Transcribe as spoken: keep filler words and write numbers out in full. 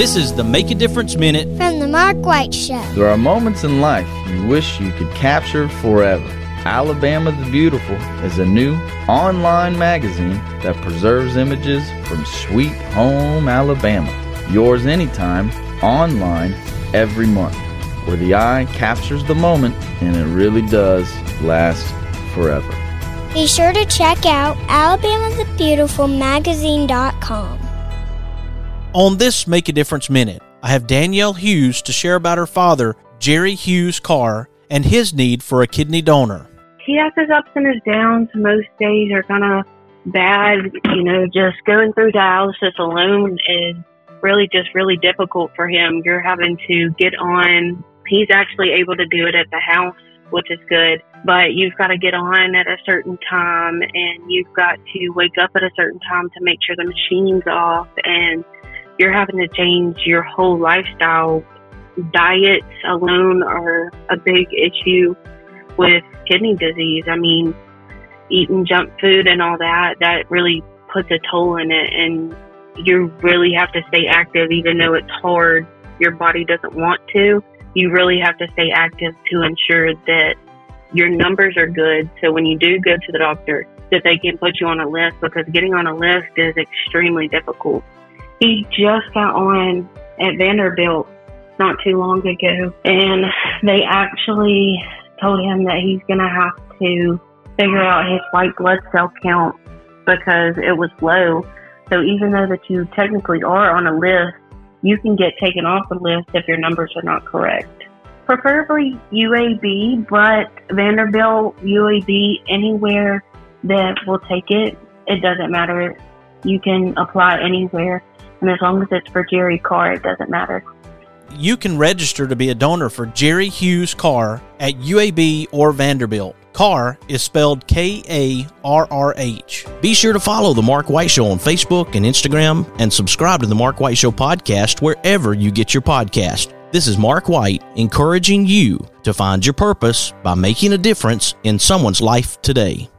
This is the Make a Difference Minute from the Mark White Show. There are moments in life you wish you could capture forever. Alabama the Beautiful is a new online magazine that preserves images from sweet home Alabama. Yours anytime, online, every month, where the eye captures the moment and it really does last forever. Be sure to check out alabama the beautiful magazine dot com. On this Make a Difference Minute, I have Danielle Hughes to share about her father, Jerry Hughes Carr, and his need for a kidney donor. He has his ups and his downs. Most days are kind of bad. You know, just going through dialysis alone is really just really difficult for him. You're having to get on. He's actually able to do it at the house, which is good. But you've got to get on at a certain time, and you've got to wake up at a certain time to make sure the machine's off, and you're having to change your whole lifestyle. Diets alone are a big issue with kidney disease. I mean, eating junk food and all that, that really puts a toll in it, and you really have to stay active even though it's hard. Your body doesn't want to. You really have to stay active to ensure that your numbers are good, so when you do go to the doctor, that they can put you on a list, because getting on a list is extremely difficult. He just got on at Vanderbilt not too long ago, and they actually told him that he's going to have to figure out his white blood cell count because it was low. So even though that you technically are on a list, you can get taken off the list if your numbers are not correct. Preferably U A B, but Vanderbilt, U A B, anywhere that will take it, it doesn't matter. You can apply anywhere, and as long as it's for Jerry Carr, it doesn't matter. You can register to be a donor for Jerry Hughes Carr at U A B or Vanderbilt. Carr is spelled K A R R H. Be sure to follow The Mark White Show on Facebook and Instagram, and subscribe to The Mark White Show podcast wherever you get your podcast. This is Mark White, encouraging you to find your purpose by making a difference in someone's life today.